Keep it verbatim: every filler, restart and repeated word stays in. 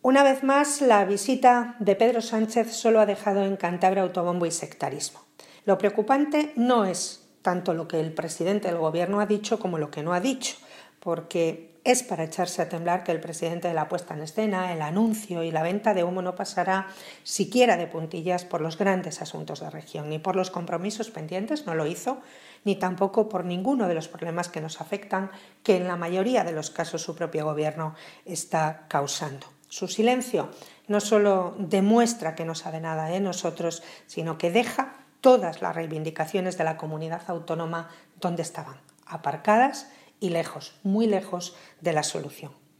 Una vez más, la visita de Pedro Sánchez solo ha dejado en Cantabria autobombo y sectarismo. Lo preocupante no es tanto lo que el presidente del gobierno ha dicho como lo que no ha dicho, porque es para echarse a temblar que el presidente de la puesta en escena, el anuncio y la venta de humo no pasará siquiera de puntillas por los grandes asuntos de región, ni por los compromisos pendientes, no lo hizo, ni tampoco por ninguno de los problemas que nos afectan, que en la mayoría de los casos su propio gobierno está causando. Su silencio no solo demuestra que no sabe nada de nosotros, sino que deja todas las reivindicaciones de la comunidad autónoma donde estaban, aparcadas y lejos, muy lejos de la solución.